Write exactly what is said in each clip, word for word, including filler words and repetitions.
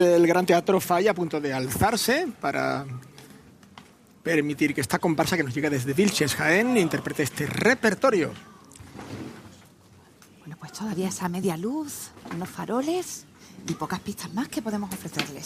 El Gran Teatro Falla a punto de alzarse para permitir que esta comparsa que nos llega desde Vilches, Jaén, interprete este repertorio. Bueno, pues todavía esa media luz, unos faroles y pocas pistas más que podemos ofrecerles.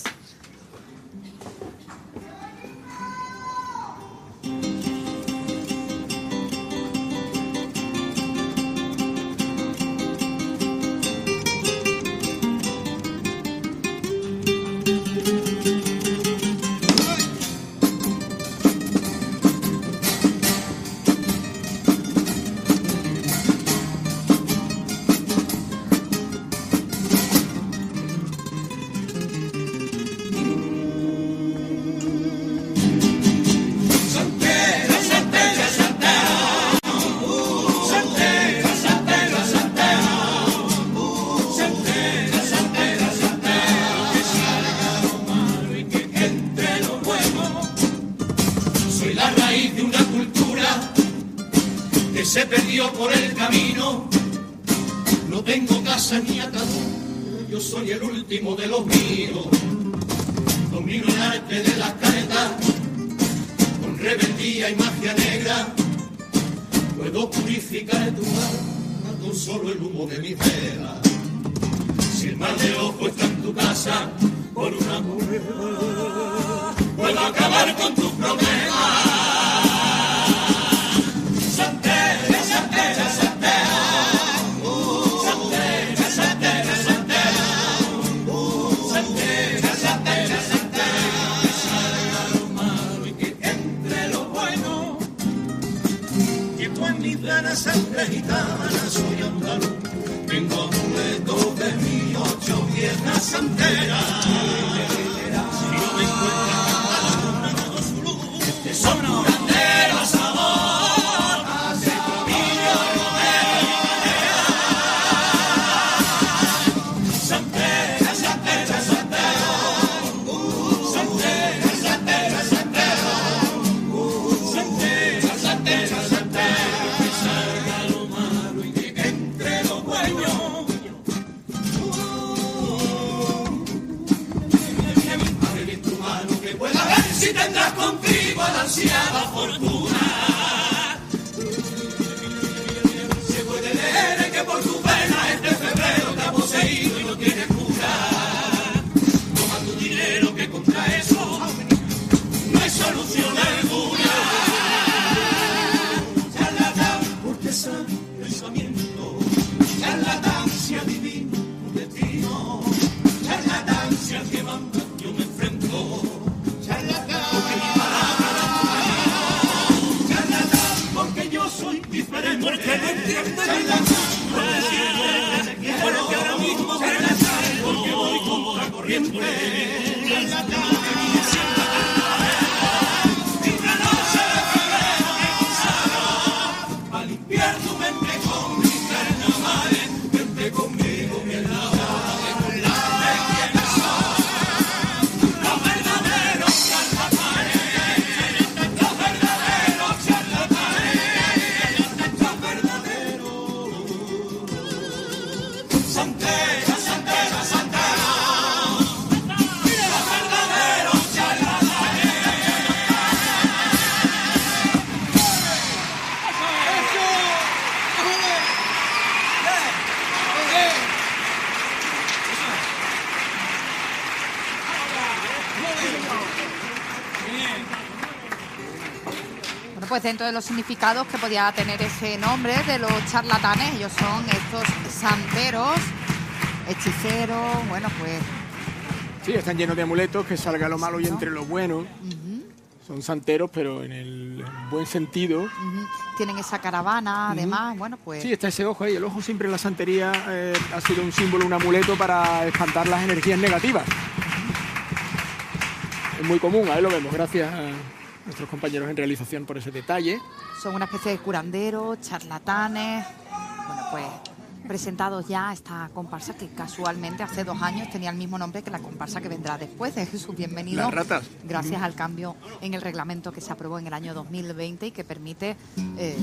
Se perdió por el camino, no tengo casa ni atador, yo soy el último de los míos. Domino el arte de las caretas, con rebeldía y magia negra, puedo purificar tu alma con solo el humo de mis velas. Si el mal de ojo está en tu casa, por una moneda, puedo acabar con tus problemas. Sangre gitana, soy andaluz, tengo amuletos de mis ocho viejas santeras. Si no me encuentras cantando una todo su luz, que son curanderos sabor, se comillo Santera, Santera, Santera, Santera, Santera, Santera, Santera, Santera, Santera. Si tendrás contigo la ansiada fortuna, se puede leer que por tu pena este febrero te ha poseído y no tienes cura. Toma tu dinero que contra eso no hay solución alguna. Charlatán, porque sabe pensamiento, charlatán si adivina tu destino, charlatán si al que manda yo me enfrento. Diferente, porque no entiendo porque ahora mismo porque voy contra corriente. Una noche de febrero que quizá para limpiar tu mente con mi carnavales, vente conmigo que es la hora de burlarte quiénes son los verdaderos charlatanes, los verdaderos charlatanes. Santera, Santera, Santera, los verdaderos charlatanes. Bueno, pues dentro de los significados que podía tener ese nombre de los charlatanes, ellos son estos santeros, hechiceros, bueno, pues... Sí, están llenos de amuletos, que salga lo malo y entre lo bueno. Uh-huh. Son santeros, pero en el buen sentido. Uh-huh. Tienen esa caravana, además, uh-huh. Bueno, pues... Sí, está ese ojo ahí. El ojo siempre en la santería eh, ha sido un símbolo, un amuleto para espantar las energías negativas. Uh-huh. Es muy común, ahí lo vemos, gracias a nuestros compañeros en realización por ese detalle. Son una especie de curanderos, charlatanes, bueno, pues presentados ya esta comparsa que casualmente hace dos años tenía el mismo nombre que la comparsa que vendrá después de Jesús Bienvenido. Las ratas. Gracias al cambio en el reglamento que se aprobó en el año dos mil veinte y que permite... Eh,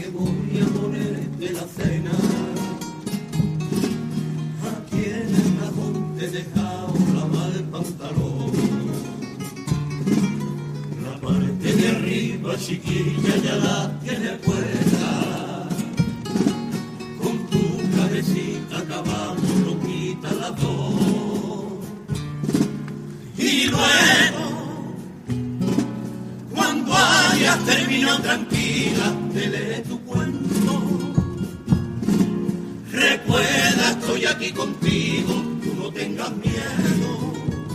que voy a ponerte la cena. Aquí en el cajón te he dejado lavar el pantalón. La parte de arriba, chiquilla, ya la tienes puesta. Con tu cabecita acabamos, no quita la dos. Y luego, cuando hayas terminado tranquila, te lee tu cuento. Recuerda, estoy aquí contigo, tú no tengas miedo.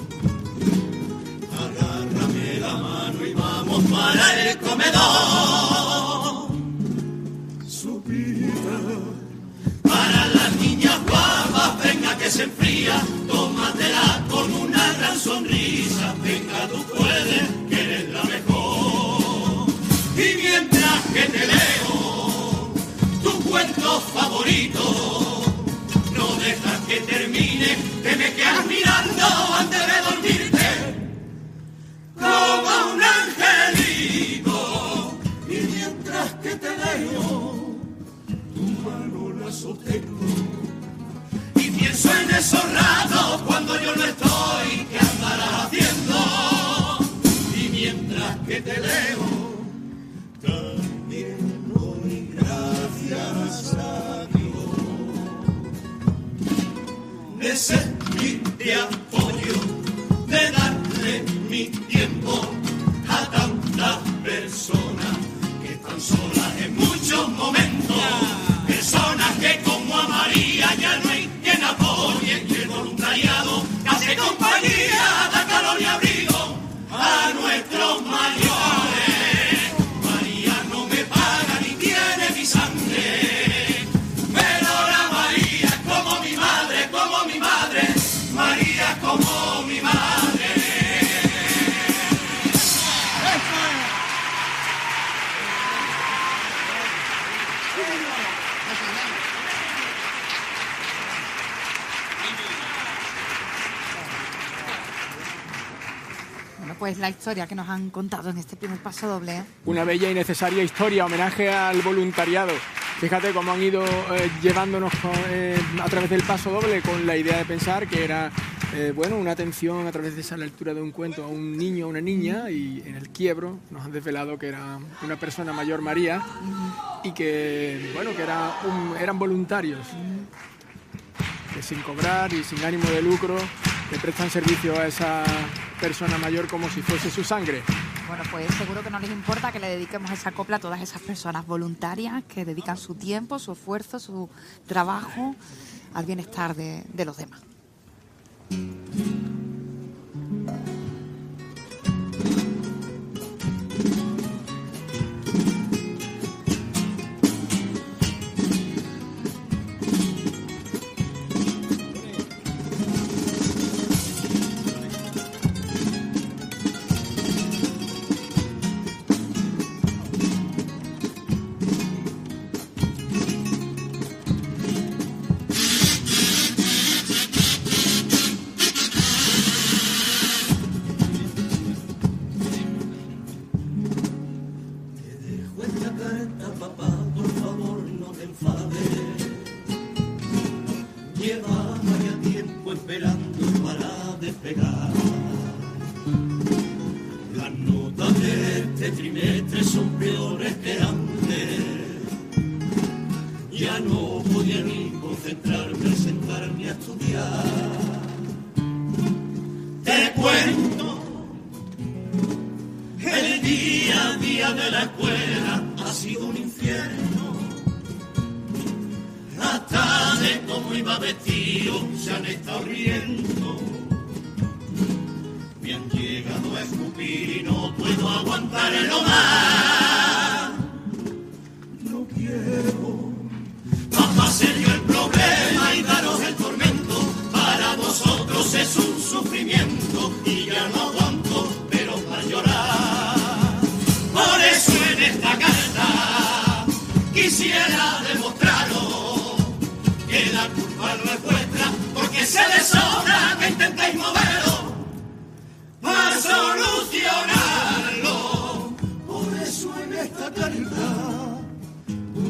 Agárrame la mano y vamos para el comedor. Supita, para las niñas guapas, venga que se enfría, tómatela con una gran sonrisa. Venga, tú puedes, que eres la mejor. Y mientras que te leo tu cuento favorito, no dejas que termine, te me quedas mirando antes de dormirte como un angelito. Y mientras que te leo, tu mano la sostengo y pienso en esos ratos cuando yo no estoy, ¿qué andarás haciendo? Y mientras que te leo, también doy gracias a Dios. De servir de apoyo, de darle mi tiempo a tantas personas que están solas en muchos momentos. Personas que como a María ya no hay quien apoye, y el voluntariado hace compañía, da calor y abrigo a nuestros mayores. María no me paga ni tiene mi sangre, pero la María es como mi madre, como mi madre, María es como mi madre. Pues la historia que nos han contado en este primer paso doble, ¿eh? Una bella y necesaria historia, homenaje al voluntariado. Fíjate cómo han ido eh, llevándonos con, eh, a través del paso doble con la idea de pensar que era eh, bueno, una atención a través de esa lectura de un cuento a un niño o una niña, y en el quiebro nos han desvelado que era una persona mayor, María, uh-huh. y que bueno que era un, eran voluntarios uh-huh. que sin cobrar y sin ánimo de lucro le prestan servicio a esa persona mayor como si fuese su sangre. Bueno, pues seguro que no les importa que le dediquemos esa copla a todas esas personas voluntarias que dedican su tiempo, su esfuerzo, su trabajo al bienestar de, de los demás.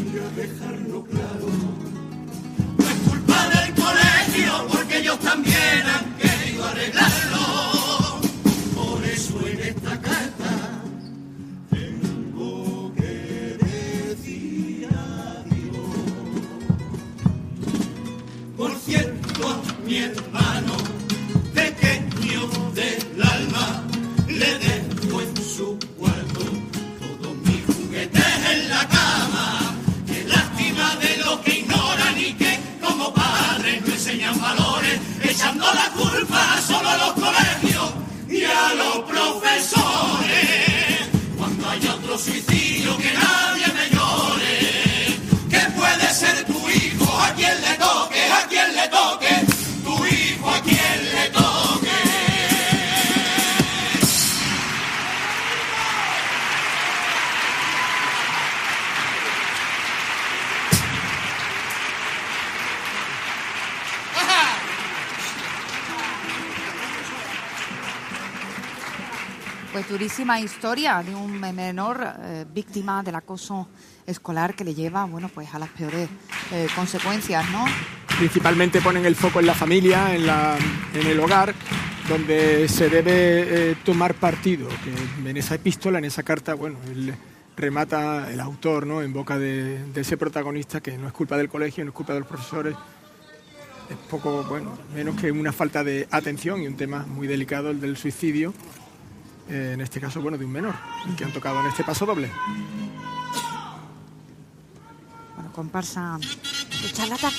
voy a dejarlo claro. No es culpa del colegio, porque ellos también han querido arreglarlo. Por eso en esta carta tengo que decir adiós. Por cierto, a mi hermano pequeño del alma le dejo en su cuarto todos mis juguetes en la cama. Qué lástima de lo que ignoran y que como padres no enseñan valores, echando la culpa solo a los colegios y a los profesores. Cuando haya otro suicidio que nadie me llore, que puede ser tu hijo a quien le toque, a quien le toque, tu hijo a quien le toque. Pues durísima historia de un menor eh, víctima del acoso escolar que le lleva, bueno, pues a las peores eh, consecuencias, ¿no? Principalmente ponen el foco en la familia, en, la, en el hogar, donde se debe eh, tomar partido. Que en esa epístola, en esa carta, bueno, él remata el autor, ¿no?, en boca de, de ese protagonista, que no es culpa del colegio, no es culpa de los profesores. Es poco, bueno, menos que una falta de atención y un tema muy delicado, el del suicidio. Eh, en este caso, bueno, de un menor, el que han tocado en este paso doble. Bueno, comparsa de charlatán.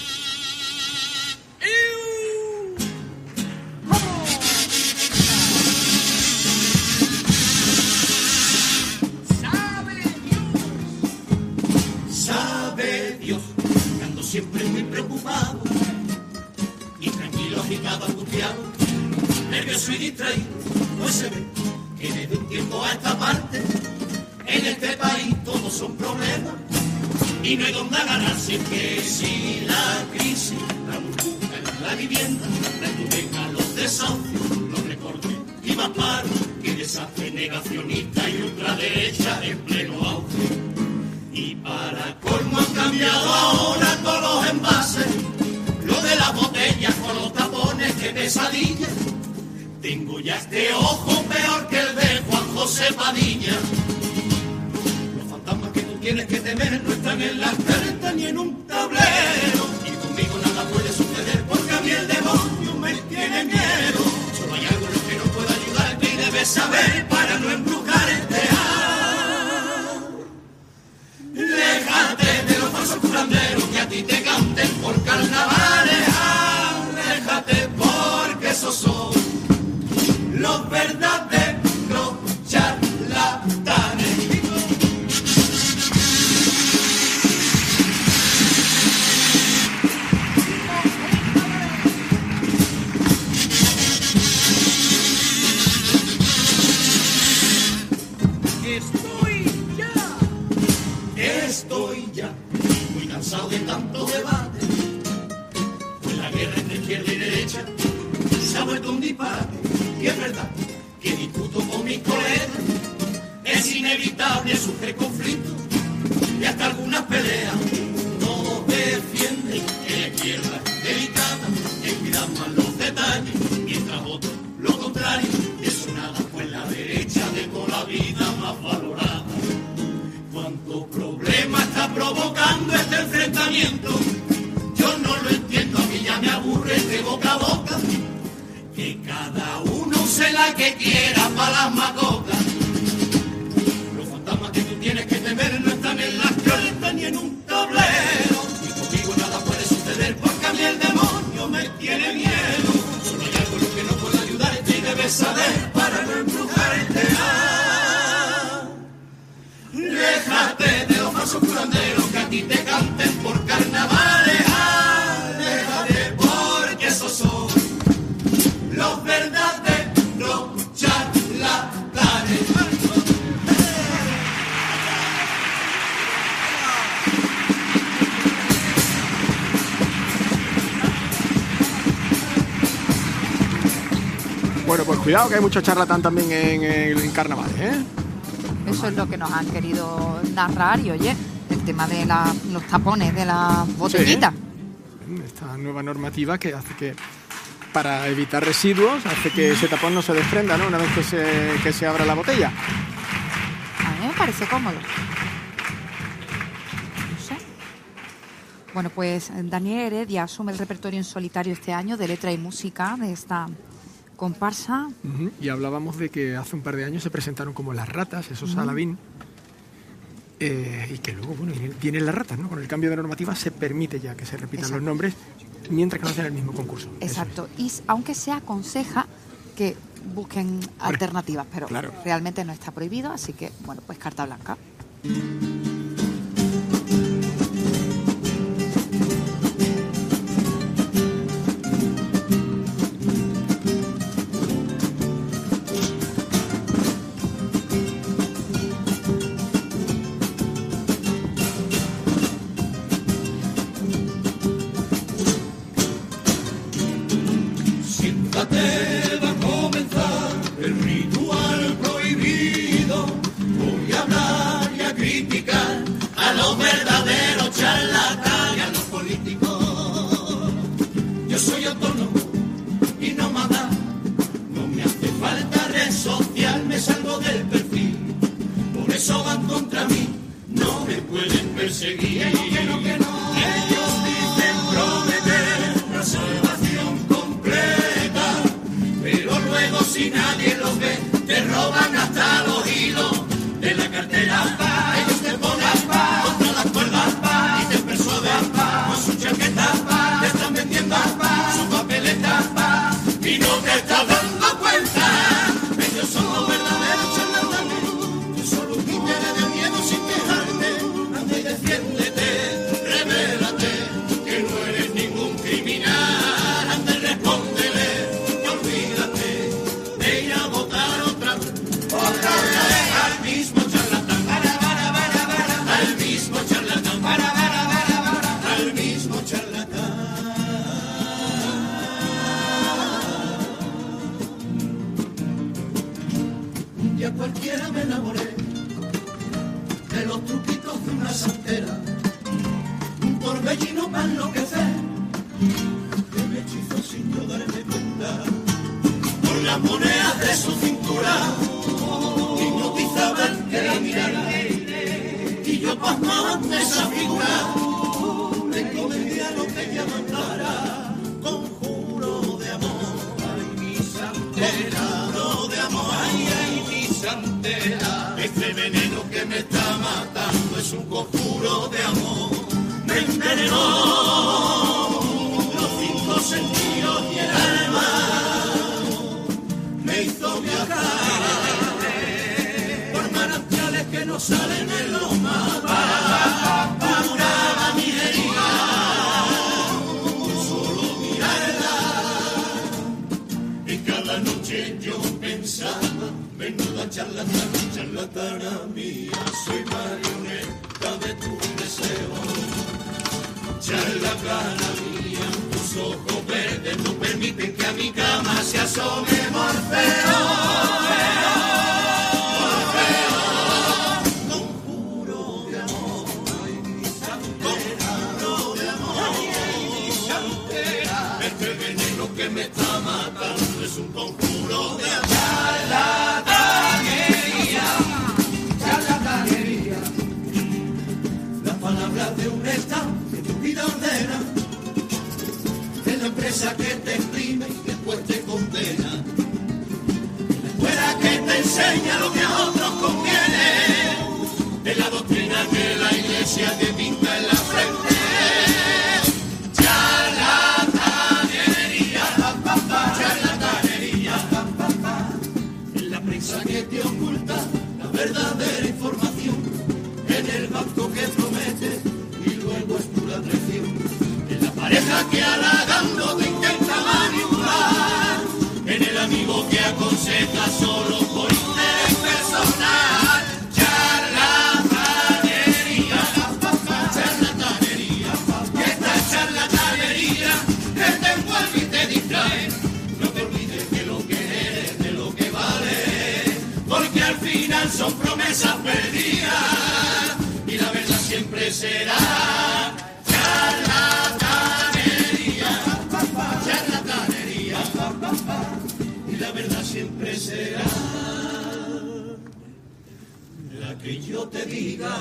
Sabe Dios, que ando siempre muy preocupado, intranquilo, agitado, angustiado, nervioso y distraído, pues se ve que desde un tiempo a esta parte, en este país todos son problemas y no hay donde agarrarse. Que si la crisis, la burbuja en la vivienda, la hipoteca, los desahucios, los recortes y más paro, que desastre negacionista y ultraderecha en pleno auge. Y para colmo han cambiado ahora todos los envases, lo de las botellas con los tapones, que pesadilla. Tengo ya este ojo peor que el de Juan José Padilla. Los fantasmas que tú tienes que temer no están en las cartas ni en un tablero. Y conmigo nada puede suceder porque a mí el demonio me tiene miedo. Solo hay algo en lo que no puedo ayudarte y debes saber para no embrujar este ar. Déjate de los falsos curanderos que a ti te canten por carnavales. Déjate porque esos son los verdaderos charlatanes. Estoy ya, estoy ya muy cansado de tanto debate, pues la guerra entre izquierda y derecha se ha vuelto un disparate. Y es verdad que discuto con mis colegas, es inevitable sufrir conflictos y hasta algunas peleas. Uno defiende que la izquierda es delicada, que cuida más los detalles, mientras otro lo contrario, eso nada, pues la derecha de toda la vida más valorada. ¿Cuántos problemas está provocando este enfrentamiento? Yo no lo entiendo, a mí ya me aburre de boca a boca, que cada uno use la que quiera para las macocas. Los fantasmas que tú tienes que temer no están en las cartas ni en un tablero. Y conmigo nada puede suceder porque a mí el demonio me tiene miedo. Solo hay algo en lo que no puedo ayudarte y debes saber para no embrujar este ar. Déjate de los falsos curanderos que a ti te canten por carnavales. Déjate porque esos son los verdaderos charlatanes. Bueno, pues cuidado que hay mucho charlatán también en, en, en carnavales, ¿eh? Eso es lo que nos han querido narrar y oye, el tema de la, los tapones de las botellitas. Sí. Esta nueva normativa que hace que, para evitar residuos, hace que ese tapón no se desprenda, ¿no? Una vez que se, que se abra la botella. A mí me parece cómodo. No sé. Bueno, pues Daniel Heredia asume el repertorio en solitario este año de letra y música de esta comparsa. Uh-huh. Y hablábamos de que hace un par de años se presentaron como Las Ratas, esos uh-huh. Alabín. Eh, y que luego, bueno, vienen Las Ratas, ¿no? Con el cambio de normativa se permite ya que se repitan Exacto. los nombres, mientras que no hacen el mismo concurso. Exacto. Es. Y aunque se aconseja que busquen bueno, alternativas, pero claro. realmente no está prohibido, así que, bueno, pues carta blanca. Son promesas perdidas y la verdad siempre yo te diga.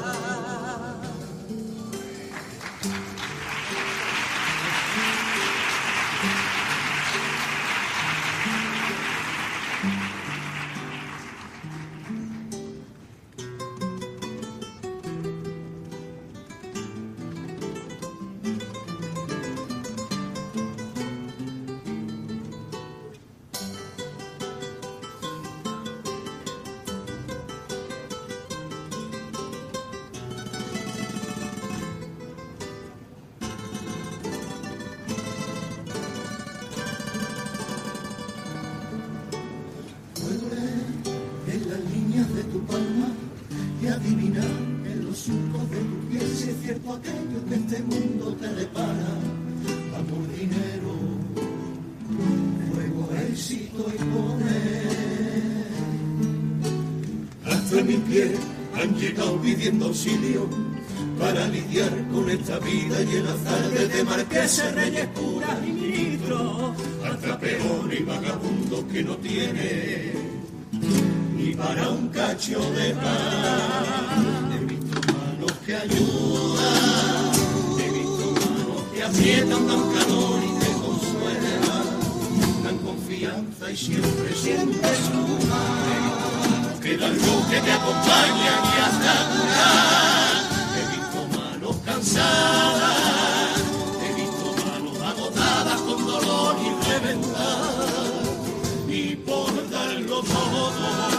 Pidiendo auxilio para lidiar con esta vida y el azar de marqueses, reyes, curas y ministros, hasta peor y vagabundo que no tiene ni para un cacho de pan. He visto manos que ayudan, he visto manos que aprietan, dan calor y que consuelan, dan confianza y siempre, siempre suman. Que dan luz, que te acompañan y hasta curar. He visto manos cansadas, he visto manos agotadas con dolor y reventadas, y por darlo todo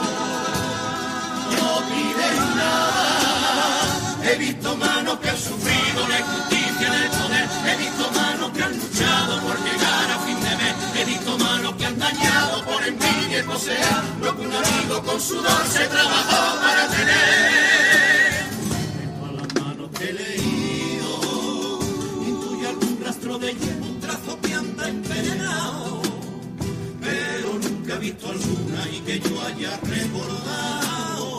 no piden nada. He visto manos que han sufrido la injusticia en el poder, he visto manos que han luchado por llegar a fin de mes, he visto manos que han dañado por envidia y poseer lo que un amigo con sudor se trabajó para tener. En todas las manos que he leído intuye algún rastro de hielo, un trazo que anda envenenado, pero nunca he visto alguna y que yo haya recordado.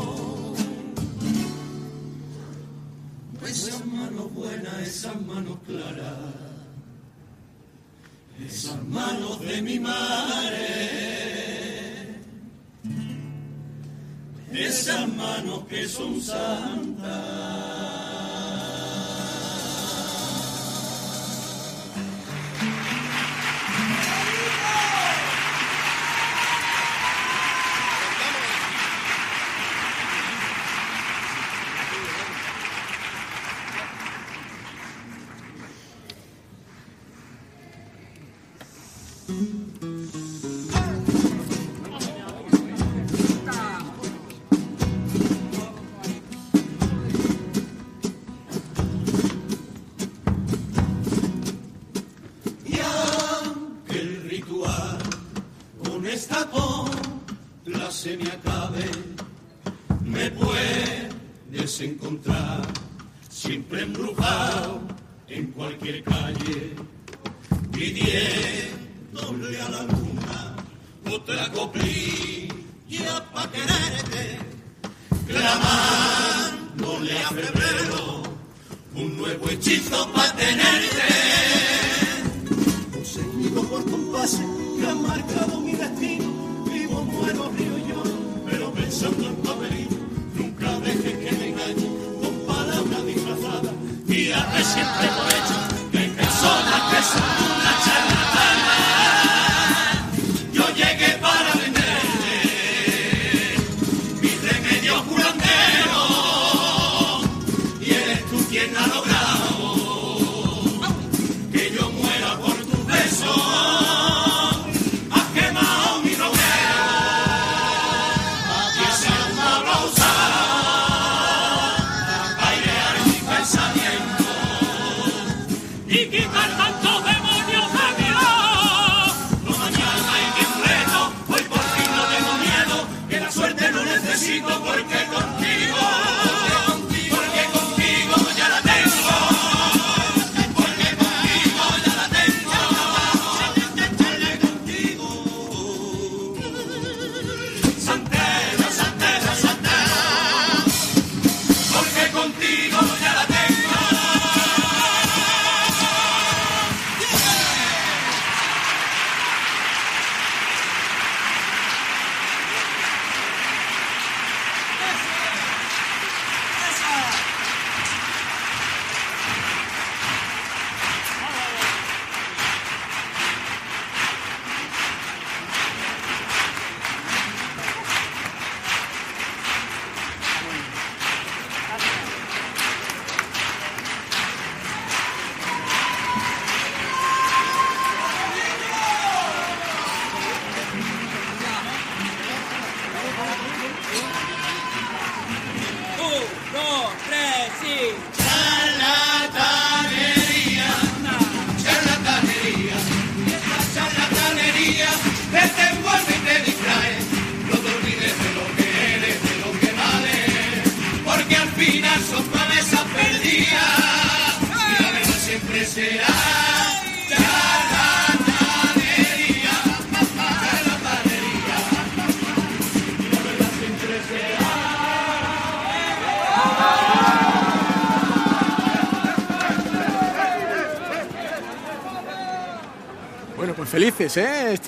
Esas manos buenas, esas manos claras, esas manos de mi madre, esas manos que son santas. Se me acabe, me puedes encontrar siempre embrujado en cualquier calle, pidiéndole a la luna otra coplilla pa' quererte, clamándole a febrero un nuevo hechizo pa' tenerte. Poseído por compases que han marcado mi destino, vivo, muero, río y lloro, pero pensando en papelito, nunca dejes que me engañe con palabras disfrazadas y hazme siempre por hecho que hay personas que son una charlatana. Yo llegué para venderte mi remedio curandero y eres tú quien ha logrado que yo muera por tus besos. Porque contigo, porque contigo ya la tengo, porque contigo ya la tengo, porque contigo. Santera, santera, santera, porque contigo ya la tengo. sí. Charlatanería, charlatanería, y esta charlatanería que te envuelve y te distrae. No te olvides de lo que eres, de lo que vales, porque al final son promesas perdidas y la verdad siempre será charlatanería, charlatanería, y la verdad siempre será. Bueno, pues felices, ¿eh?